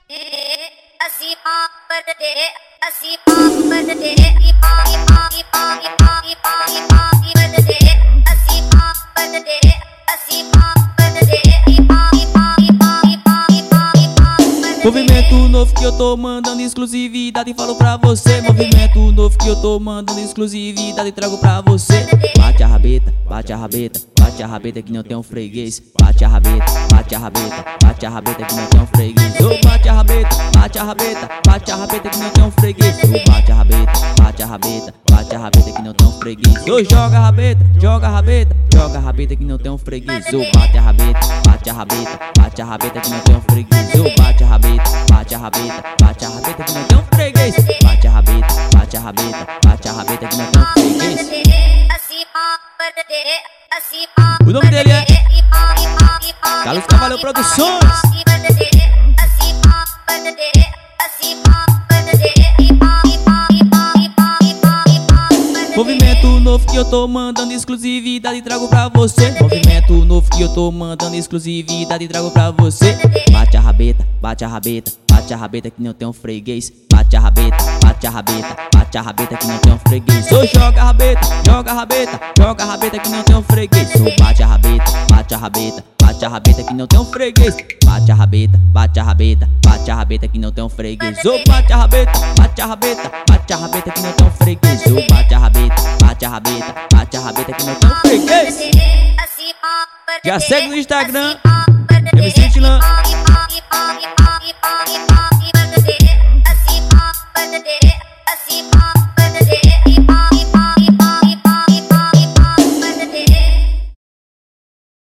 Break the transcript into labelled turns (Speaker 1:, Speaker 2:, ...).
Speaker 1: Movimento novo que eu tô mandando exclusividade, falo pra você. Movimento novo que eu tô mandando exclusividade, trago pra você. Bate a rabeta, bate a rabeta, bate a rabeta que não tem um freguês. Bate a rabeta, bate a rabeta, bate a rabeta que não tem um freguês. Oh, bate a rabeta, bate a rabeta, bate a rabeta que não tem um freguês. Oh, bate a rabeta, bate a rabeta, bate a rabeta que não tem um freguês. Oh, joga a rabeta, joga a rabeta, joga a rabeta que não tem um freguês. Oh, bate a rabeta, bate a rabeta, bate a rabeta que não tem um freguês. Oh, bate a rabeta, bate a rabeta, bate a rabeta que não tem um freguês. Bate a rabeta, bate a rabeta, bate a rabeta que não tem um freguês. O nome dele é Carlos Carvalho Produções. Movimento novo que eu tô mandando exclusividade, trago pra você. Movimento novo que eu tô mandando exclusividade, trago pra você. Bate a rabeta, bate a rabeta, bate a rabeta que não tem um freguês. Bate a rabeta, bate a rabeta, bate a rabeta que não tem um freguês. Oh, joga a rabeta, joga a rabeta, joga a rabeta que não tem um freguês. Oh, bate a rabeta, bate a rabeta, bate a rabeta que não tem um freguês. Bate a rabeta, bate a rabeta, bate a rabeta que não tem um freguês. Oh, bate a rabeta, bate a rabeta, bate a rabeta que não tem um freguês. Oh, bate a rabeta, bate a rabeta, bate a rabeta que não tem um freguês. Já segue no Instagram, MC Tilan.